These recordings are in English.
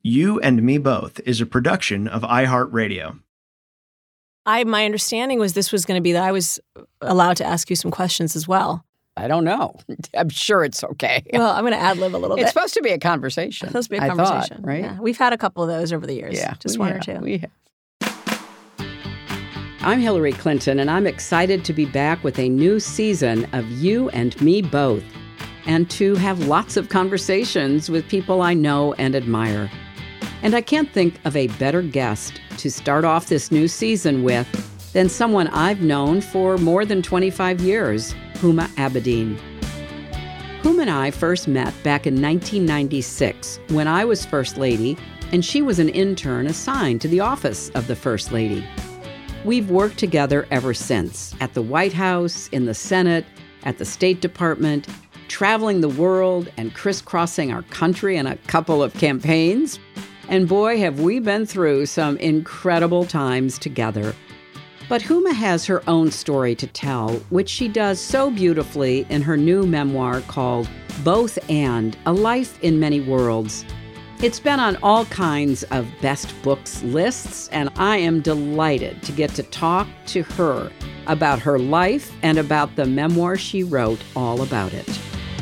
You and Me Both is a production of iHeartRadio. My understanding was this was going to be that I was allowed to ask you some questions as well. I don't know. I'm sure it's okay. Well, I'm going to ad-lib a little bit. It's supposed to be a conversation. It's supposed to be a conversation, thought, right? Yeah. We've had a couple of those over the years. Yeah, just one or two. We have. I'm Hillary Clinton, and I'm excited to be back with a new season of You and Me Both, and to have lots of conversations with people I know and admire. And I can't think of a better guest to start off this new season with than someone I've known for more than 25 years, Huma Abedin. Huma and I first met back in 1996 when I was First Lady and she was an intern assigned to the office of the First Lady. We've worked together ever since, at the White House, in the Senate, at the State Department, traveling the world and crisscrossing our country in a couple of campaigns. And boy, have we been through some incredible times together. But Huma has her own story to tell, which she does so beautifully in her new memoir called Both and, A Life in Many Worlds. It's been on all kinds of best books lists, and I am delighted to get to talk to her about her life and about the memoir she wrote all about it.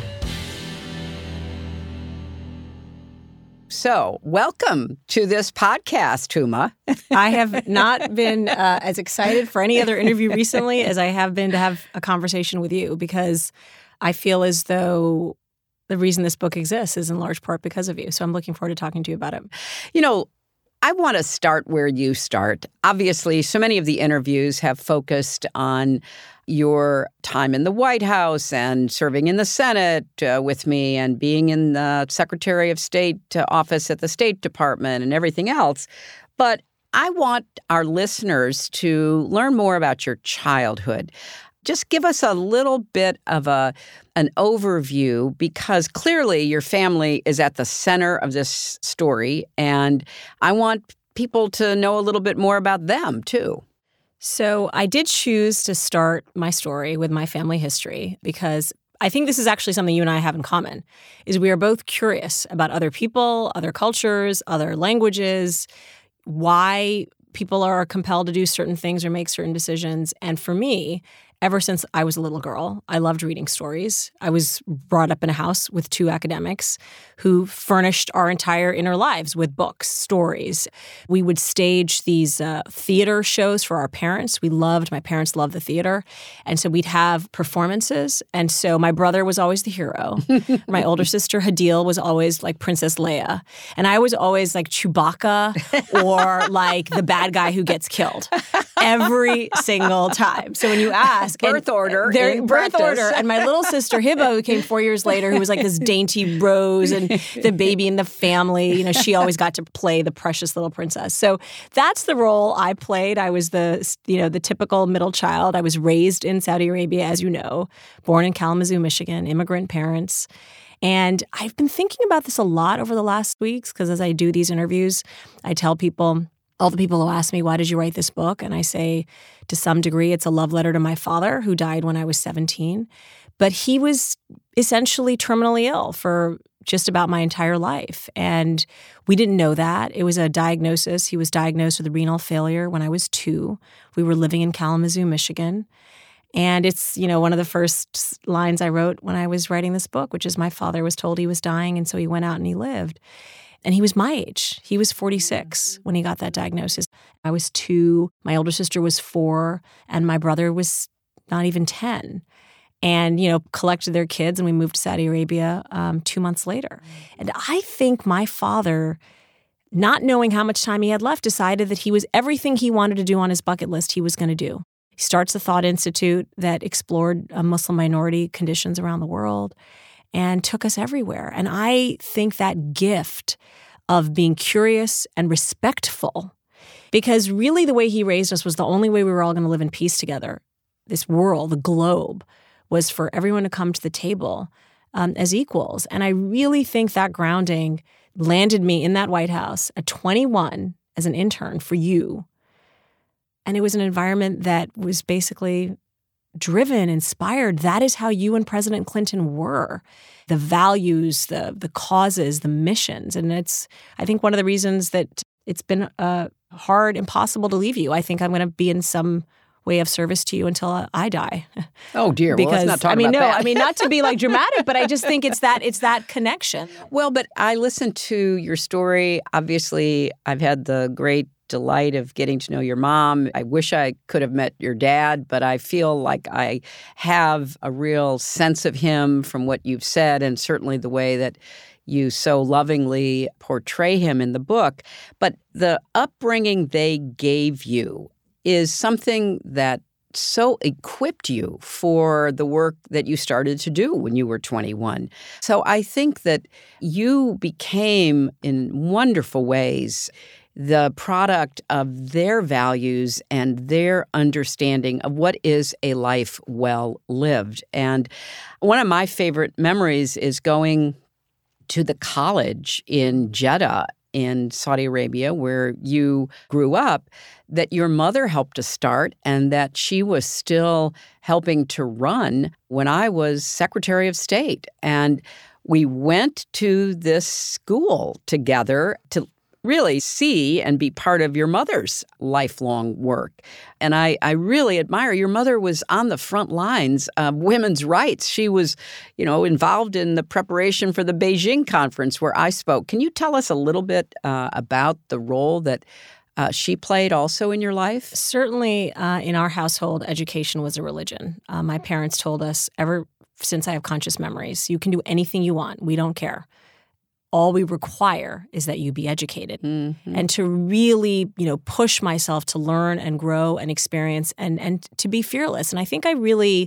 So, welcome to this podcast, Huma. I have not been as excited for any other interview recently as I have been to have a conversation with you, because I feel as though the reason this book exists is in large part because of you. So I'm looking forward to talking to you about it. You know, I want to start where you start. Obviously, so many of the interviews have focused on your time in the White House and serving in the Senate with me and being in the Secretary of State office at the State Department and everything else. But I want our listeners to learn more about your childhood. Just give us a little bit of an overview, because clearly your family is at the center of this story, and I want people to know a little bit more about them, too. So I did choose to start my story with my family history because I think this is actually something you and I have in common, is we are both curious about other people, other cultures, other languages, why people are compelled to do certain things or make certain decisions. And for me, ever since I was a little girl, I loved reading stories. I was brought up in a house with two academics who furnished our entire inner lives with books, stories. We would stage these theater shows for our parents. My parents loved the theater. And so we'd have performances. And so my brother was always the hero. My older sister, Hadil, was always like Princess Leia. And I was always like Chewbacca or like the bad guy who gets killed every single time. So when you ask, birth order. And my little sister Hibba, who came 4 years later, who was like this dainty rose and the baby in the family, you know, she always got to play the precious little princess. So that's the role I played. I was the typical middle child. I was raised in Saudi Arabia, as you know, born in Kalamazoo, Michigan, immigrant parents. And I've been thinking about this a lot over the last weeks, because as I do these interviews, I tell people, all the people who ask me, why did you write this book? And I say, to some degree, it's a love letter to my father, who died when I was 17. But he was essentially terminally ill for just about my entire life. And we didn't know that. It was a diagnosis. He was diagnosed with renal failure when I was 2. We were living in Kalamazoo, Michigan. And it's, one of the first lines I wrote when I was writing this book, which is my father was told he was dying, and so he went out and he lived. And he was my age. He was 46 when he got that diagnosis. I was 2, my older sister was 4, and my brother was not even 10. And, collected their kids, and we moved to Saudi Arabia 2 months later. And I think my father, not knowing how much time he had left, decided that everything he wanted to do on his bucket list, he was going to do. He starts the Thought Institute that explored Muslim minority conditions around the world and took us everywhere. And I think that gift of being curious and respectful, because really the way he raised us was the only way we were all going to live in peace together. This world, the globe, was for everyone to come to the table as equals. And I really think that grounding landed me in that White House at 21 as an intern for you. And it was an environment that was basically driven, inspired. That is how you and President Clinton were. The values, the causes, the missions. And it's, I think, one of the reasons that it's been hard, impossible to leave you. I think I'm going to be in some way of service to you until I die. Oh, dear. Well, let's not talk about that. I mean, not to be like dramatic, but I just think it's that connection. Well, but I listened to your story. Obviously, I've had the great delight of getting to know your mom. I wish I could have met your dad, but I feel like I have a real sense of him from what you've said, and certainly the way that you so lovingly portray him in the book. But the upbringing they gave you is something that so equipped you for the work that you started to do when you were 21. So I think that you became, in wonderful ways, the product of their values and their understanding of what is a life well lived. And one of my favorite memories is going to the college in Jeddah in Saudi Arabia, where you grew up, that your mother helped to start and that she was still helping to run when I was Secretary of State. And we went to this school together to really see and be part of your mother's lifelong work. And I really admire your mother was on the front lines of women's rights. She was, involved in the preparation for the Beijing conference where I spoke. Can you tell us a little bit about the role that she played also in your life? Certainly in our household, education was a religion. My parents told us ever since I have conscious memories, you can do anything you want. We don't care. All we require is that you be educated. Mm-hmm. And to really, push myself to learn and grow and experience and to be fearless. And I think I really,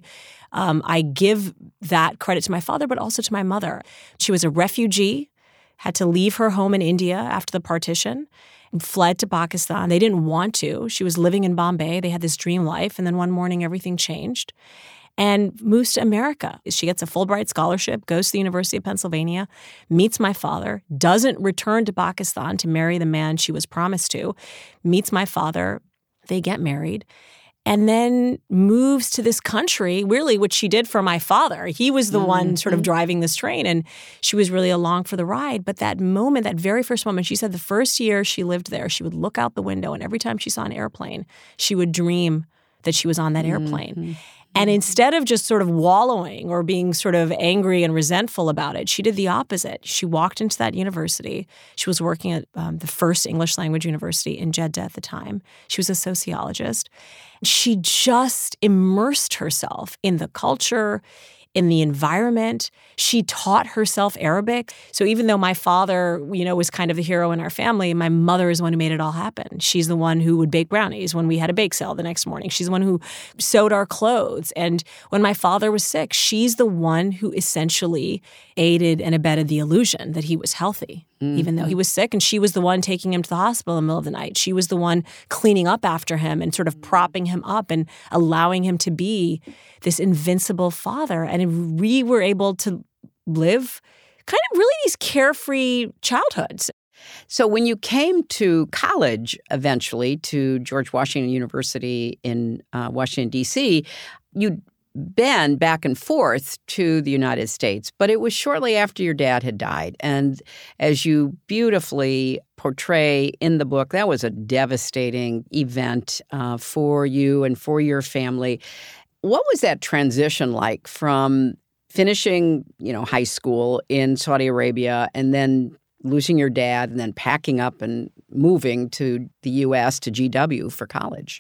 I give that credit to my father, but also to my mother. She was a refugee, had to leave her home in India after the partition, and fled to Pakistan. They didn't want to. She was living in Bombay. They had this dream life. And then one morning, everything changed. And moves to America. She gets a Fulbright scholarship, goes to the University of Pennsylvania, meets my father, doesn't return to Pakistan to marry the man she was promised to, meets my father, they get married, and then moves to this country, really, which she did for my father. He was the one sort of driving this train, and she was really along for the ride. But that moment, that very first moment, she said the first year she lived there, she would look out the window, and every time she saw an airplane, she would dream that she was on that airplane. Mm-hmm. And instead of just sort of wallowing or being sort of angry and resentful about it, she did the opposite. She walked into that university. She was working at the first English language university in Jeddah at the time. She was a sociologist. She just immersed herself in the culture, in the environment. She taught herself Arabic. So even though my father, was kind of the hero in our family, my mother is the one who made it all happen. She's the one who would bake brownies when we had a bake sale the next morning. She's the one who sewed our clothes. And when my father was sick, she's the one who essentially aided and abetted the illusion that he was healthy, even though he was sick. And she was the one taking him to the hospital in the middle of the night. She was the one cleaning up after him and sort of propping him up and allowing him to be this invincible father. And we were able to live kind of really these carefree childhoods. So when you came to college eventually to George Washington University in Washington, D.C., you'd been back and forth to the United States, but it was shortly after your dad had died. And as you beautifully portray in the book, that was a devastating event for you and for your family. What was that transition like from finishing, high school in Saudi Arabia and then losing your dad and then packing up and moving to the U.S. to GW for college?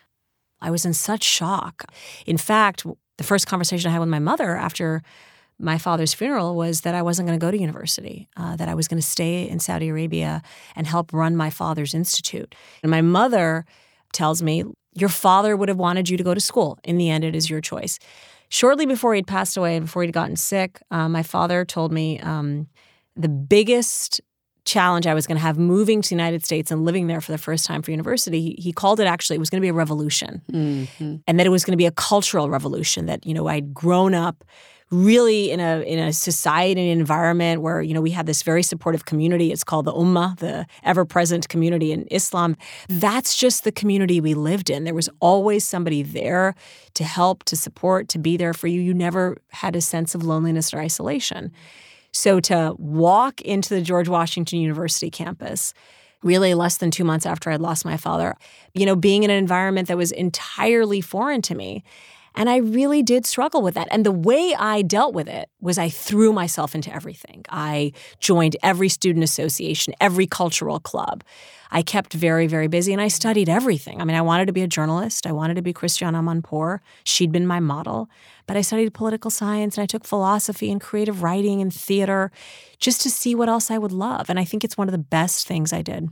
I was in such shock. In fact, the first conversation I had with my mother after my father's funeral was that I wasn't going to go to university, that I was going to stay in Saudi Arabia and help run my father's institute. And my mother tells me, your father would have wanted you to go to school. In the end, it is your choice. Shortly before he'd passed away and before he'd gotten sick, my father told me the biggest challenge I was going to have moving to the United States and living there for the first time for university, he called it actually, it was going to be a revolution. Mm-hmm. And that it was going to be a cultural revolution, that, I'd grown up really in a society and environment where, we have this very supportive community. It's called the Ummah, the ever-present community in Islam. That's just the community we lived in. There was always somebody there to help, to support, to be there for you. You never had a sense of loneliness or isolation. So to walk into the George Washington University campus, really less than 2 months after I'd lost my father, being in an environment that was entirely foreign to me. And I really did struggle with that. And the way I dealt with it was I threw myself into everything. I joined every student association, every cultural club. I kept very, very busy, and I studied everything. I wanted to be a journalist. I wanted to be Christiane Amanpour. She'd been my model. But I studied political science, and I took philosophy and creative writing and theater just to see what else I would love. And I think it's one of the best things I did.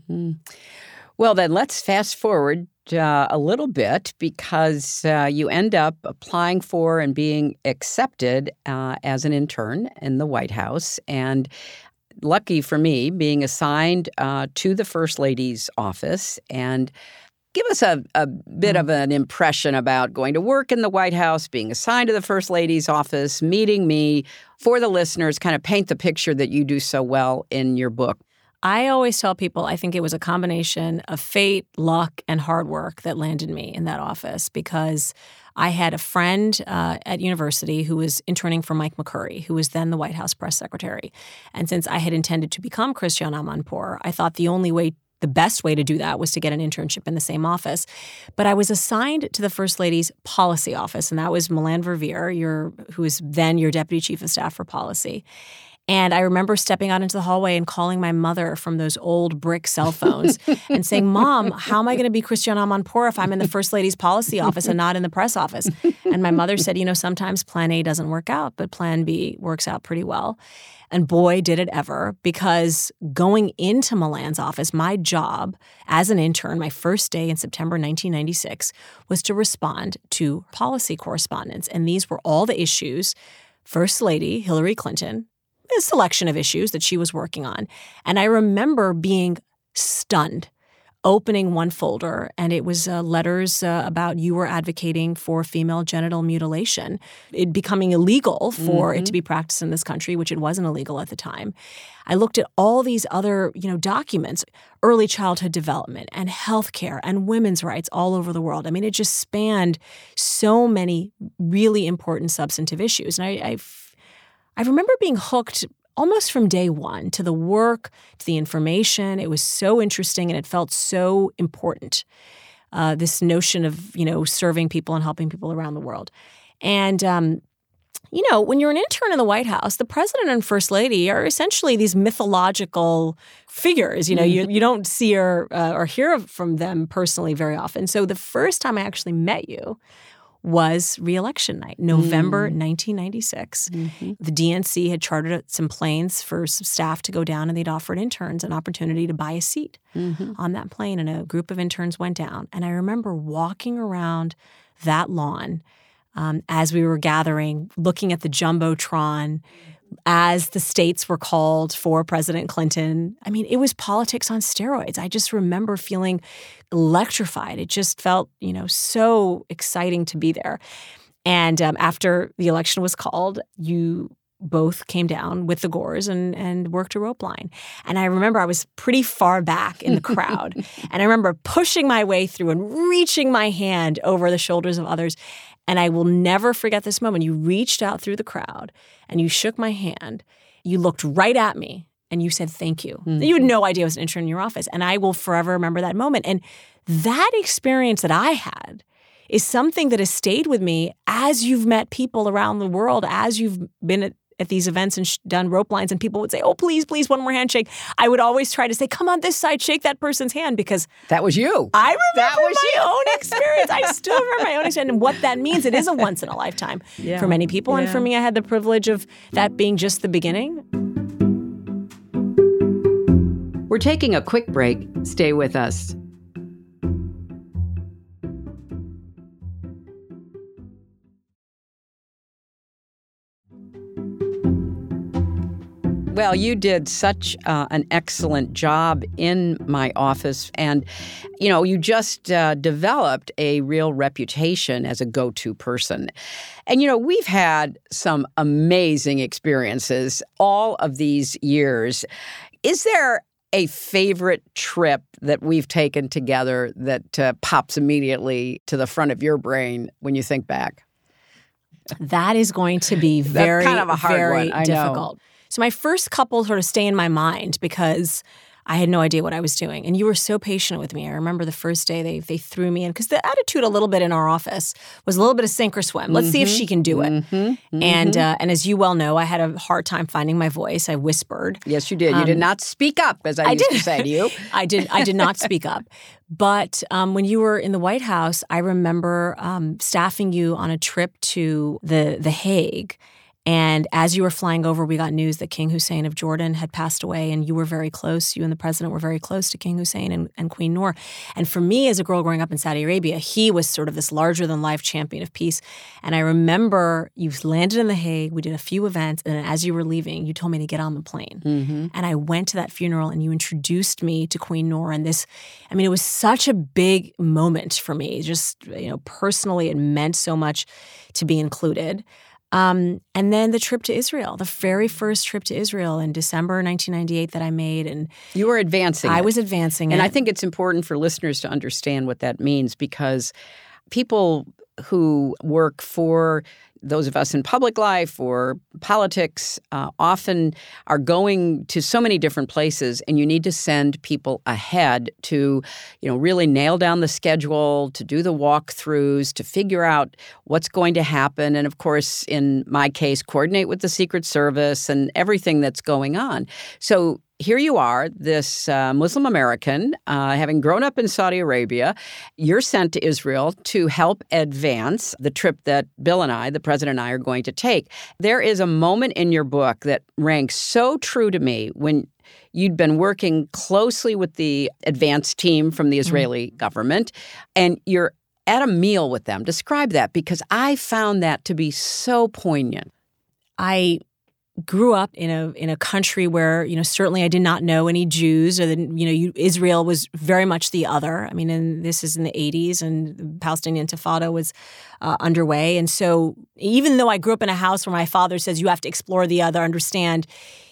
Well, then let's fast forward a little bit, because you end up applying for and being accepted as an intern in the White House. And lucky for me, being assigned to the First Lady's office. And give us a bit of an impression about going to work in the White House, being assigned to the First Lady's office, meeting me. For the listeners, kind of paint the picture that you do so well in your book. I always tell people I think it was a combination of fate, luck, and hard work that landed me in that office, because I had a friend at university who was interning for Mike McCurry, who was then the White House press secretary. And since I had intended to become Christiane Amanpour, I thought the best way to do that was to get an internship in the same office. But I was assigned to the First Lady's policy office, and that was Melanne Verveer, who is then your deputy chief of staff for policy. And I remember stepping out into the hallway and calling my mother from those old brick cell phones and saying, "Mom, how am I going to be Christiane Amanpour if I'm in the First Lady's policy office and not in the press office?" And my mother said, sometimes plan A doesn't work out, but plan B works out pretty well. And boy, did it ever, because going into Melanne's office, my job as an intern, my first day in September 1996, was to respond to policy correspondence. And these were all the issues First Lady Hillary Clinton, a selection of issues that she was working on. And I remember being stunned, opening one folder, and it was letters about you were advocating for female genital mutilation, it becoming illegal for it to be practiced in this country, which it wasn't illegal at the time. I looked at all these other, documents, early childhood development and healthcare and women's rights all over the world. It just spanned so many really important substantive issues. And I remember being hooked almost from day one to the work, to the information. It was so interesting, and it felt so important, this notion of, serving people and helping people around the world. And, when you're an intern in the White House, the president and first lady are essentially these mythological figures. You don't see or hear from them personally very often. So the first time I actually met you was re-election night, November 1996. The DNC had chartered some planes for some staff to go down, and they'd offered interns an opportunity to buy a seat on that plane, and a group of interns went down. And I remember walking around that lawn as we were gathering, looking at the Jumbotron, as the states were called for President Clinton. It was politics on steroids. I just remember feeling electrified. It just felt, so exciting to be there. And after the election was called, you both came down with the Gores and worked a rope line. And I remember I was pretty far back in the crowd. And I remember pushing my way through and reaching my hand over the shoulders of others. And I will never forget this moment. You reached out through the crowd and you shook my hand. You looked right at me and you said, "Thank you." You had no idea I was an intern in your office. And I will forever remember that moment. And that experience that I had is something that has stayed with me as you've met people around the world, as you've been at these events and done rope lines, and people would say, "Oh, please, please, one more handshake." I would always try to say, "Come on this side, shake that person's hand," because that was you. I remember my own experience. I still remember my own experience and what that means. It is a once in a lifetime for many people. And for me, I had the privilege of that being just the beginning. We're taking a quick break. Stay with us. Val, you did such an excellent job in my office. And, you just developed a real reputation as a go-to person. And, we've had some amazing experiences all of these years. Is there a favorite trip that we've taken together that pops immediately to the front of your brain when you think back? That is going to be very, kind of a hard very one, I difficult. know. So my first couple sort of stay in my mind because I had no idea what I was doing. And you were so patient with me. I remember the first day they threw me in because the attitude a little bit in our office was a little bit of sink or swim. Let's see if she can do it. And as you well know, I had a hard time finding my voice. I whispered. Yes, you did. You did not speak up, as I used to say to you. I did not speak up. But when you were in the White House, I remember staffing you on a trip to The Hague. And as you were flying over, we got news that King Hussein of Jordan had passed away, and you were very close. You and the president were very close to King Hussein and Queen Noor. And for me, as a girl growing up in Saudi Arabia, he was sort of this larger-than-life champion of peace. And I remember you landed in The Hague. We did a few events, and as you were leaving, you told me to get on the plane. And I went to that funeral, and you introduced me to Queen Noor. And it was such a big moment for me. Just, personally, it meant so much to be included. And then the trip to Israel, the very first trip to Israel in December 1998 that I made. And you were advancing I was advancing it. And it. I think it's important for listeners to understand what that means because people who work for those of us in public life or politics often are going to so many different places, and you need to send people ahead to, really nail down the schedule, to do the walkthroughs, to figure out what's going to happen, and of course, in my case, coordinate with the Secret Service and everything that's going on. So here you are, this Muslim American, having grown up in Saudi Arabia. You're sent to Israel to help advance the trip that Bill and I, the president and I, are going to take. There is a moment in your book that ranks so true to me when you'd been working closely with the advance team from the Israeli government, and you're at a meal with them. Describe that, because I found that to be so poignant. I grew up in a country where, certainly I did not know any Jews, or Israel was very much the other. And this is in the 80s, and the Palestinian Intifada was underway. And so even though I grew up in a house where my father says you have to explore the other, understand,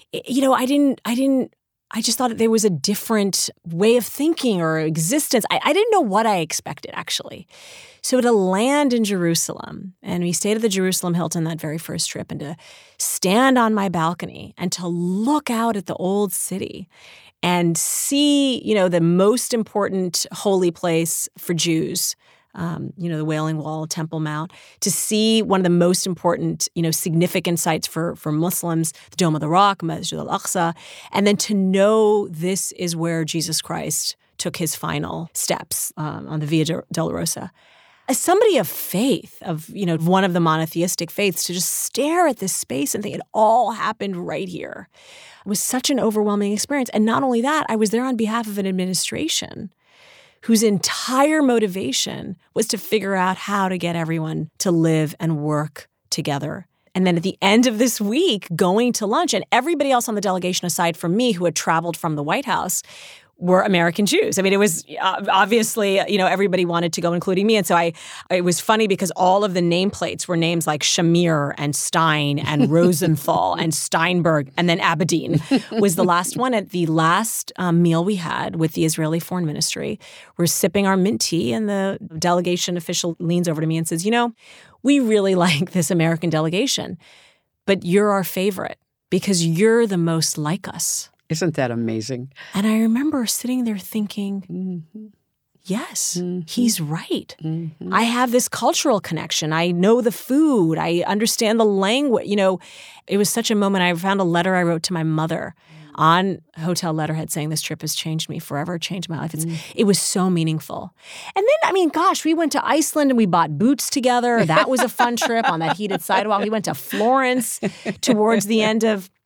I just thought that there was a different way of thinking or existence. I didn't know what I expected, actually. So to land in Jerusalem, and we stayed at the Jerusalem Hilton that very first trip, and to stand on my balcony and to look out at the old city and see, the most important holy place for Jews, the Wailing Wall, Temple Mount, to see one of the most important, significant sites for Muslims, the Dome of the Rock, Masjid al-Aqsa, and then to know this is where Jesus Christ took his final steps on the Via Dolorosa. As somebody of faith, of one of the monotheistic faiths, to just stare at this space and think it all happened right here, it was such an overwhelming experience. And not only that, I was there on behalf of an administration whose entire motivation was to figure out how to get everyone to live and work together. And then at the end of this week, going to lunch, and everybody else on the delegation, aside from me, who had traveled from the White House, were American Jews. It was obviously, everybody wanted to go, including me. And so it was funny because all of the nameplates were names like Shamir and Stein and Rosenthal and Steinberg, and then Abedin was the last one. At the last meal we had with the Israeli Foreign Ministry, we're sipping our mint tea, and the delegation official leans over to me and says, we really like this American delegation, but you're our favorite because you're the most like us. Isn't that amazing? And I remember sitting there thinking, yes, he's right. I have this cultural connection. I know the food. I understand the language. It was such a moment. I found a letter I wrote to my mother on hotel letterhead saying this trip has changed me forever, changed my life. It was so meaningful. And then, we went to Iceland and we bought boots together. That was a fun trip on that heated sidewalk. We went to Florence towards the end of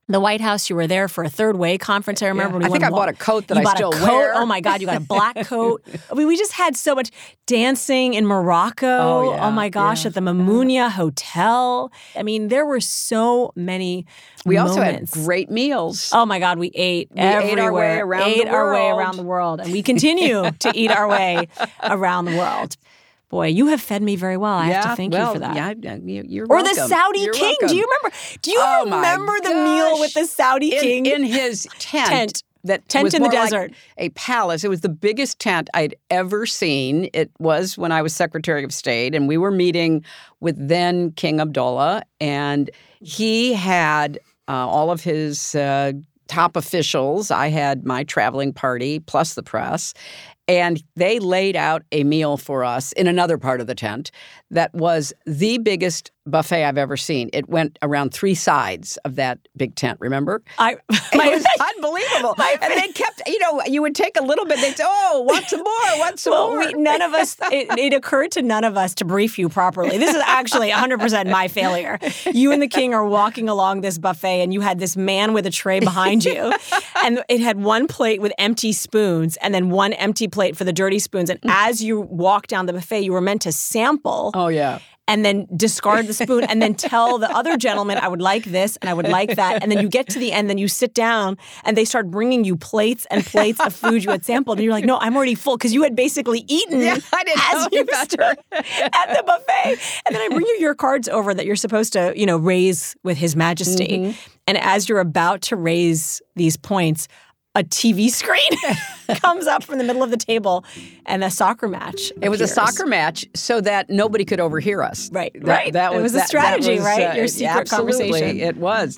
The White House, you were there for a Third Way conference, I remember. I think I bought a coat that I still wear. Oh, my God, you got a black coat. I mean, we just had so much dancing in Morocco. Oh my gosh, at the Mamounia Hotel. I mean, there were so many We moments. also had great meals. Oh, my God, we ate everywhere. Ate our way around the world. And we continue to eat our way around the world. Boy, you have fed me very well. I have to thank you for that. Yeah, you're or welcome. the Saudi You're king. welcome. Do you remember? Do you remember the meal with the Saudi king? In his tent. That tent was in the more like desert. a palace. It was the biggest tent I'd ever seen. It was when I was Secretary of State, and we were meeting with then King Abdullah, and he had all of his top officials. I had my traveling party plus the press. And they laid out a meal for us in another part of the tent that was the biggest buffet I've ever seen. It went around 3 sides of that big tent, remember? It was unbelievable. And they kept, you would take a little bit, they'd say, want some more. None of us, it occurred to none of us to brief you properly. This is actually 100% my failure. You and the king are walking along this buffet, and you had this man with a tray behind you, and it had one plate with empty spoons, and then one empty plate for the dirty spoons. And as you walked down the buffet, you were meant to sample. Oh, yeah. And then discard the spoon and then tell the other gentleman, I would like this and I would like that. And then you get to the end, then you sit down and they start bringing you plates and plates of food you had sampled. And you're like, no, I'm already full because you had basically eaten I didn't as you stood at the buffet. And then I bring you your cards over that you're supposed to, raise with His Majesty. Mm-hmm. And as you're about to raise these points, a TV screen comes up from the middle of the table and a soccer match It was appears. a soccer match so that nobody could overhear us. Right. That it was a strategy, right? Your secret absolutely, conversation. It was.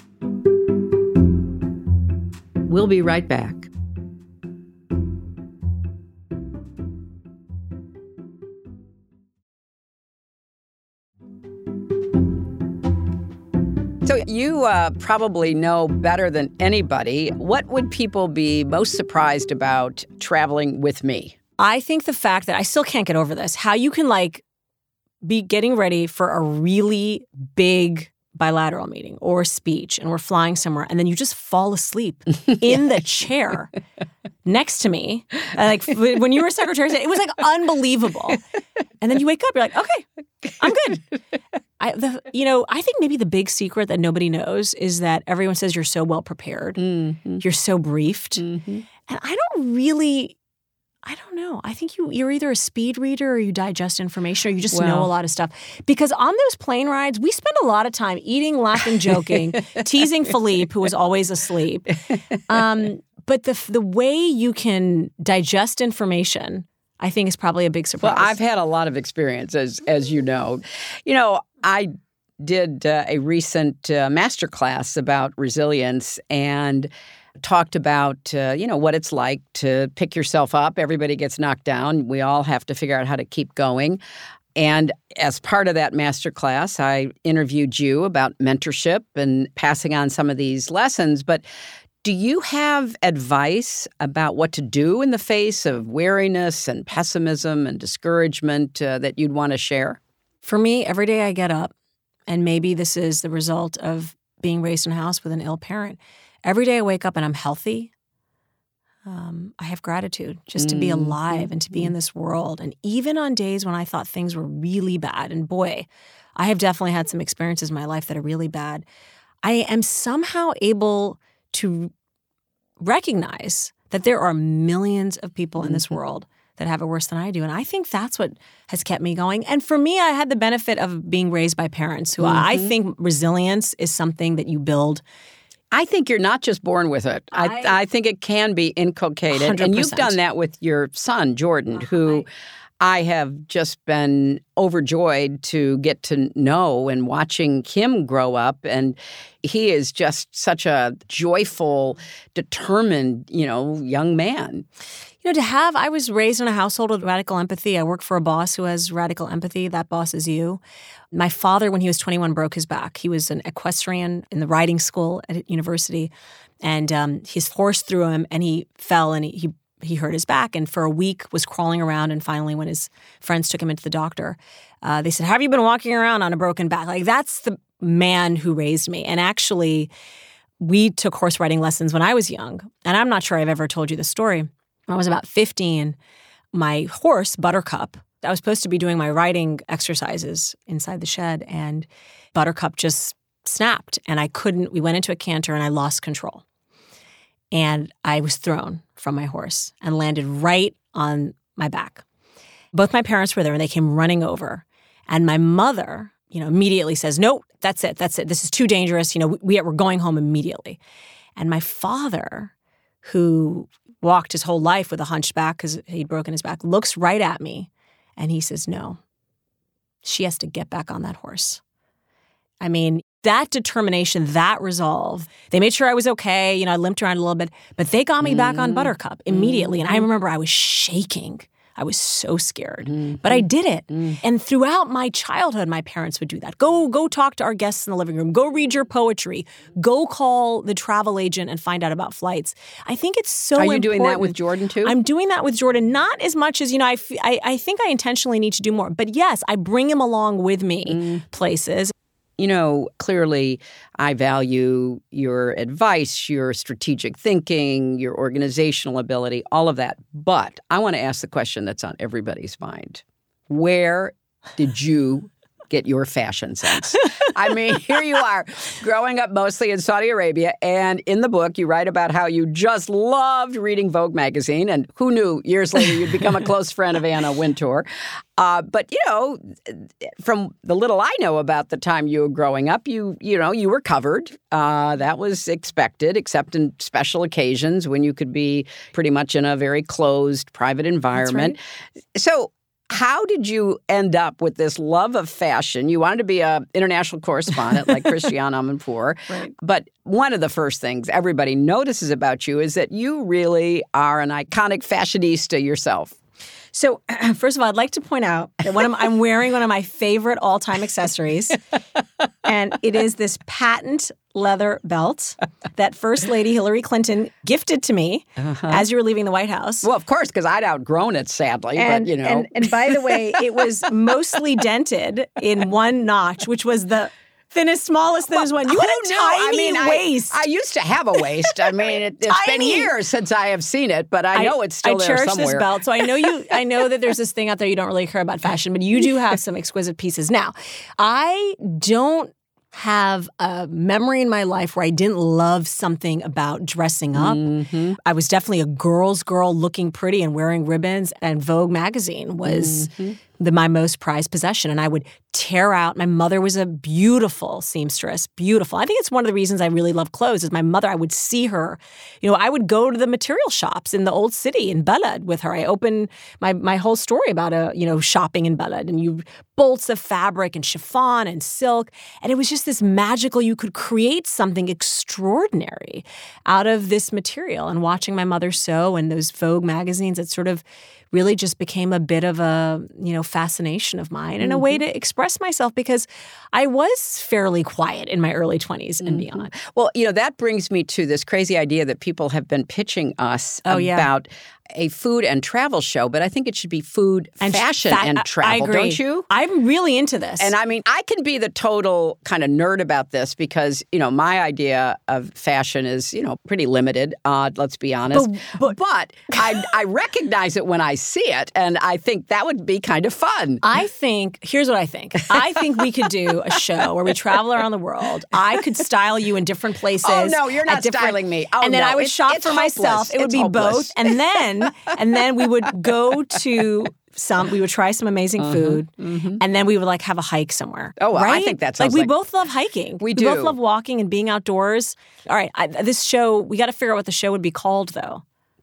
We'll be right back. So you probably know better than anybody. What would people be most surprised about traveling with me? I think the fact that I still can't get over this, how you can be getting ready for a really big bilateral meeting or speech and we're flying somewhere and then you just fall asleep in the chair next to me. When you were Secretary of State, it was unbelievable. And then you wake up, you're like, okay, I'm good. I think maybe the big secret that nobody knows is that everyone says you're so well prepared. Mm-hmm. You're so briefed. Mm-hmm. And I don't know. I think you're either a speed reader or you digest information or you just know a lot of stuff. Because on those plane rides, we spend a lot of time eating, laughing, joking, teasing Philippe, who was always asleep. But the way you can digest information, I think, is probably a big surprise. Well, I've had a lot of experience, as you know. I did a recent masterclass about resilience and talked about, what it's like to pick yourself up. Everybody gets knocked down. We all have to figure out how to keep going. And as part of that masterclass, I interviewed you about mentorship and passing on some of these lessons. But do you have advice about what to do in the face of weariness and pessimism and discouragement that you'd want to share? For me, every day I get up, and maybe this is the result of being raised in a house with an ill parent. Every day I wake up and I'm healthy. I have gratitude just to be alive and to be in this world. And even on days when I thought things were really bad, and boy, I have definitely had some experiences in my life that are really bad, I am somehow able to recognize that there are millions of people in this world that have it worse than I do. And I think that's what has kept me going. And for me, I had the benefit of being raised by parents who I think resilience is something that you build. I think you're not just born with it. I think it can be inculcated. 100%. And you've done that with your son, Jordan, who I have just been overjoyed to get to know and watching him grow up. And he is just such a joyful, determined, young man. I was raised in a household with radical empathy. I work for a boss who has radical empathy. That boss is you. My father, when he was 21, broke his back. He was an equestrian in the riding school at university. And his horse threw him and he fell and he hurt his back. And for a week was crawling around. And finally, when his friends took him into the doctor, they said, have you been walking around on a broken back? That's the man who raised me. And actually, we took horse riding lessons when I was young. And I'm not sure I've ever told you the story. When I was about 15, my horse, Buttercup, I was supposed to be doing my riding exercises inside the shed, and Buttercup just snapped. And we went into a canter and I lost control. And I was thrown from my horse and landed right on my back. Both my parents were there and they came running over. And my mother, immediately says, "No, that's it. This is too dangerous. We're going home immediately." And my father, who walked his whole life with a hunchback because he'd broken his back, looks right at me and he says, "No, she has to get back on that horse." I mean, that determination, that resolve, they made sure I was okay. I limped around a little bit, but they got me back on Buttercup immediately. And I remember I was shaking. I was so scared, but I did it. And throughout my childhood, my parents would do that. Go talk to our guests in the living room. Go read your poetry. Go call the travel agent and find out about flights. I think it's so important. Are you doing that with Jordan too? I'm doing that with Jordan, not as much as, I think I intentionally need to do more. But yes, I bring him along with me places. Clearly, I value your advice, your strategic thinking, your organizational ability, all of that. But I want to ask the question that's on everybody's mind. Where did you get your fashion sense? I mean, here you are, growing up mostly in Saudi Arabia, and in the book, you write about how you just loved reading Vogue magazine, and who knew years later you'd become a close friend of Anna Wintour. But, from the little I know about the time you were growing up, you were covered. That was expected, except in special occasions when you could be pretty much in a very closed, private environment. That's right. So how did you end up with this love of fashion? You wanted to be an international correspondent like Christiane Amanpour. Right. But one of the first things everybody notices about you is that you really are an iconic fashionista yourself. So, first of all, I'd like to point out that I'm wearing one of my favorite all-time accessories, and it is this patent leather belt that First Lady Hillary Clinton gifted to me as you were leaving the White House. Well, of course, because I'd outgrown it, sadly. And, but, and by the way, it was mostly dented in one notch, which was the thinnest, smallest, thinnest one. You had a tiny waist. I used to have a waist. I mean, it's been years since I have seen it, but I know it's still there somewhere. I cherish this belt, so I know that there's this thing out there you don't really care about fashion, but you do have some exquisite pieces. Now, I don't have a memory in my life where I didn't love something about dressing up. I was definitely a girl's girl, looking pretty and wearing ribbons, and Vogue magazine was my most prized possession. And I would tear out. My mother was a beautiful seamstress, beautiful. I think it's one of the reasons I really love clothes is my mother, I would see her. I would go to the material shops in the old city in Balad with her. I opened my whole story about shopping in Balad, and you bolts of fabric and chiffon and silk. And it was just this magical, you could create something extraordinary out of this material. And watching my mother sew and those Vogue magazines, it sort of really just became a bit of a, fascination of mine and a way to express myself because I was fairly quiet in my early 20s and beyond. Well, that brings me to this crazy idea that people have been pitching us about a food and travel show, but I think it should be food, fashion, and travel, I agree. don't you? I'm really into this. And I mean, I can be the total kind of nerd about this because, my idea of fashion is, pretty limited, let's be honest. But I recognize it when I see it, and I think that would be kind of fun. Here's what I think. I think we could do a show where we travel around the world. I could style you in different places. Oh, no, you're not styling me. Oh, and then no, I would shop for myself. It would be both. And then we would go to we would try some amazing food, and then we would have a hike somewhere. Oh, well, right? I think that sounds we both love hiking. We do. We both love walking and being outdoors. All right, this show, we got to figure out what the show would be called, though.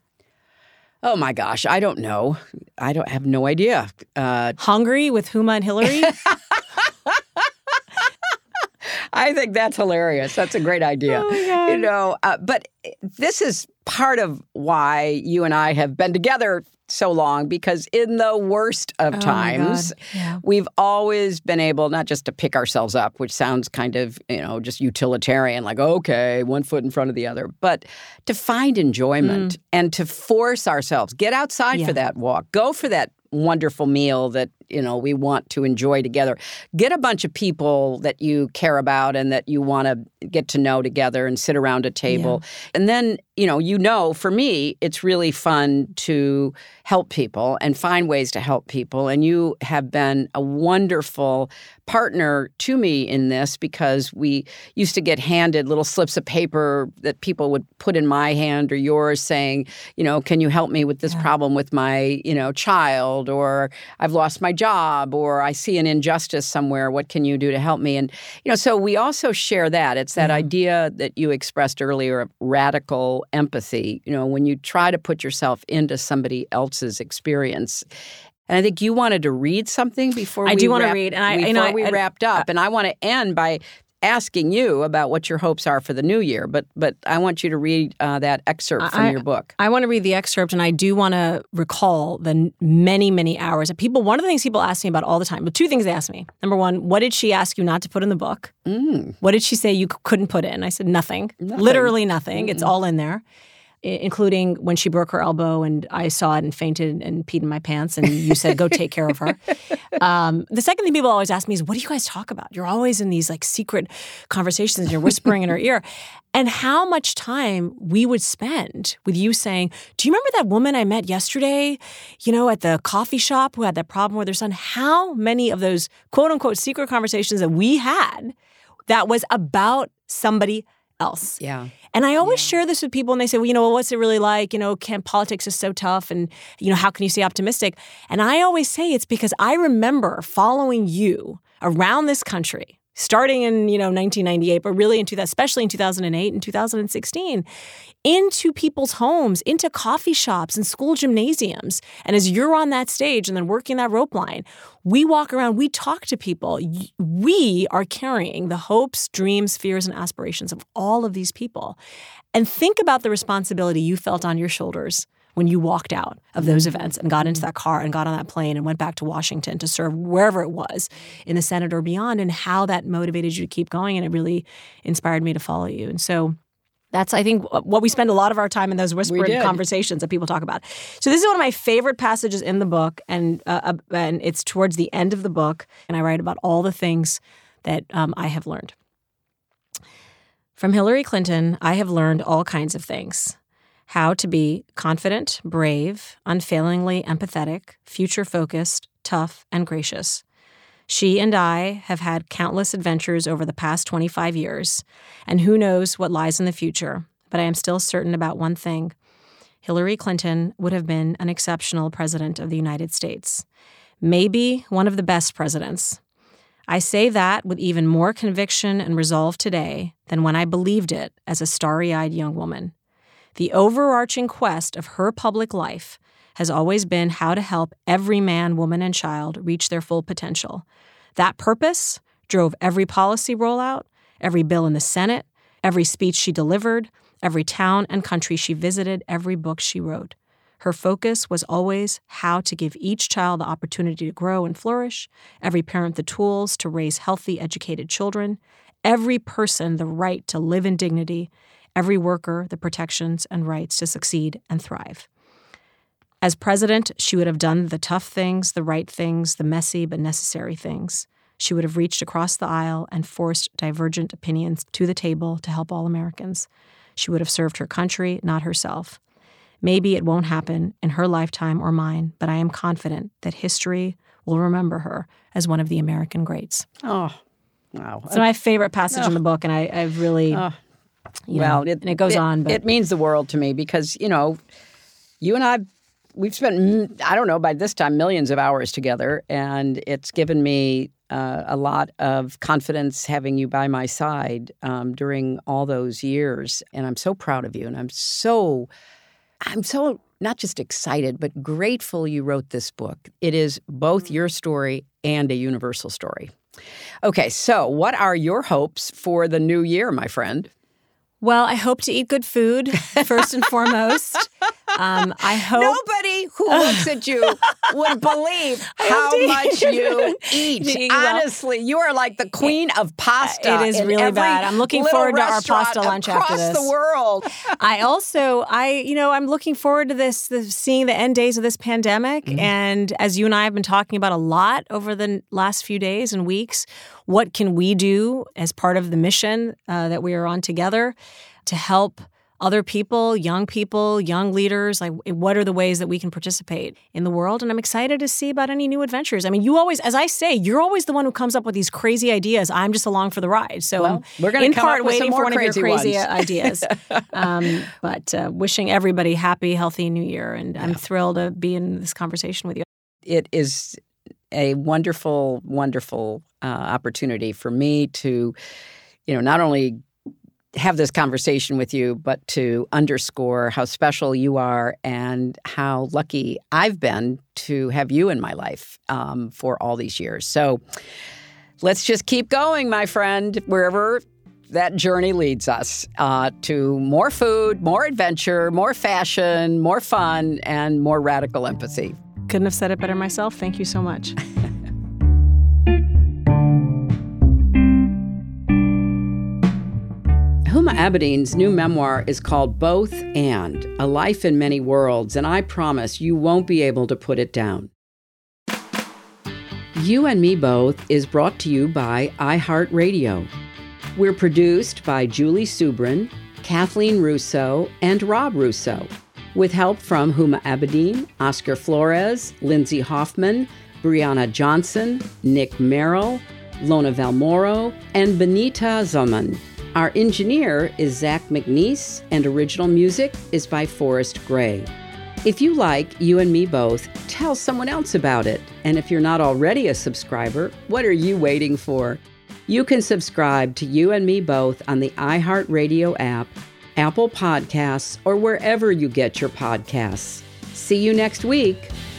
Oh, my gosh. I don't know. I have no idea. Hungry with Huma and Hillary? I think that's hilarious. That's a great idea. Oh my God. But this is part of why you and I have been together so long, because in the worst of times, we've always been able not just to pick ourselves up, which sounds kind of, just utilitarian, like, okay, one foot in front of the other, but to find enjoyment and to force ourselves, get outside for that walk, go for that wonderful meal that, we want to enjoy together. Get a bunch of people that you care about and that you want to get to know together and sit around a table. Yeah. And then, for me, it's really fun to help people and find ways to help people. And you have been a wonderful partner to me in this, because we used to get handed little slips of paper that people would put in my hand or yours saying, can you help me with this problem with my, child, or I've lost my job, or I see an injustice somewhere. What can you do to help me? And, so we also share that. It's that idea that you expressed earlier of radical empathy, when you try to put yourself into somebody else's experience. And I think you wanted to read something before we wrapped up. And I want to end by asking you about what your hopes are for the new year. But I want you to read that excerpt from your book. I want to read the excerpt, and I do want to recall the many, many hours of people. One of the things people ask me about all the time, but two things they ask me. Number one, what did she ask you not to put in the book? What did she say you couldn't put in? I said, nothing. Literally nothing. It's all in there, including when she broke her elbow and I saw it and fainted and peed in my pants, and you said, go take care of her. The second thing people always ask me is, what do you guys talk about? You're always in these secret conversations and you're whispering in her ear. And how much time we would spend with you saying, do you remember that woman I met yesterday, at the coffee shop who had that problem with her son? How many of those quote unquote secret conversations that we had that was about somebody else? Yeah. And I always share this with people, and they say, well, what's it really like? Politics is so tough, and, how can you stay optimistic? And I always say it's because I remember following you around this country, starting in, 1998, but really especially in 2008 and 2016, into people's homes, into coffee shops and school gymnasiums. And as you're on that stage and then working that rope line, we walk around, we talk to people. We are carrying the hopes, dreams, fears, and aspirations of all of these people. And think about the responsibility you felt on your shoulders when you walked out of those events and got into that car and got on that plane and went back to Washington to serve wherever it was, in the Senate or beyond, and how that motivated you to keep going. And it really inspired me to follow you. And so that's, I think, what we spend a lot of our time in those whispered conversations that people talk about. So this is one of my favorite passages in the book, and it's towards the end of the book, and I write about all the things that I have learned. From Hillary Clinton, I have learned all kinds of things. How to be confident, brave, unfailingly empathetic, future-focused, tough, and gracious. She and I have had countless adventures over the past 25 years, and who knows what lies in the future, but I am still certain about one thing. Hillary Clinton would have been an exceptional president of the United States. Maybe one of the best presidents. I say that with even more conviction and resolve today than when I believed it as a starry-eyed young woman. The overarching quest of her public life has always been how to help every man, woman, and child reach their full potential. That purpose drove every policy rollout, every bill in the Senate, every speech she delivered, every town and country she visited, every book she wrote. Her focus was always how to give each child the opportunity to grow and flourish, every parent the tools to raise healthy, educated children, every person the right to live in dignity, every worker the protections and rights to succeed and thrive. As president, she would have done the tough things, the right things, the messy but necessary things. She would have reached across the aisle and forced divergent opinions to the table to help all Americans. She would have served her country, not herself. Maybe it won't happen in her lifetime or mine, but I am confident that history will remember her as one of the American greats. Oh, wow. It's my favorite passage in the book, and I've really, and it goes on. But it means the world to me because, you and I, we've spent, I don't know, by this time, millions of hours together, and it's given me a lot of confidence having you by my side during all those years. And I'm so proud of you, and I'm so not just excited, but grateful you wrote this book. It is both your story and a universal story. Okay, so what are your hopes for the new year, my friend? Well, I hope to eat good food, first and foremost. I hope nobody who looks at you would believe how much you eat. Honestly, you are like the queen of pasta. It is really bad. I'm looking forward to our pasta lunch after this. Across the world. I'm looking forward to seeing the end days of this pandemic. Mm-hmm. And as you and I have been talking about a lot over the last few days and weeks, what can we do as part of the mission that we are on together to help other people, young leaders? Like, what are the ways that we can participate in the world? And I'm excited to see about any new adventures. I mean, you always, as I say, you're always the one who comes up with these crazy ideas. I'm just along for the ride. So we're going to come up with some more for one of your crazy ones. Ideas. But wishing everybody happy, healthy New Year. And I'm thrilled to be in this conversation with you. It is a wonderful, wonderful opportunity for me to, not only have this conversation with you, but to underscore how special you are and how lucky I've been to have you in my life for all these years. So let's just keep going, my friend, wherever that journey leads us to more food, more adventure, more fashion, more fun, and more radical empathy. Couldn't have said it better myself. Thank you so much. Huma Abedin's new memoir is called Both and, A Life in Many Worlds, and I promise you won't be able to put it down. You and Me Both is brought to you by iHeartRadio. We're produced by Julie Subrin, Kathleen Russo, and Rob Russo, with help from Huma Abedin, Oscar Flores, Lindsay Hoffman, Brianna Johnson, Nick Merrill, Lona Valmoro, and Benita Zaman. Our engineer is Zach McNeese, and original music is by Forrest Gray. If you like You and Me Both, tell someone else about it. And if you're not already a subscriber, what are you waiting for? You can subscribe to You and Me Both on the iHeartRadio app, Apple Podcasts, or wherever you get your podcasts. See you next week.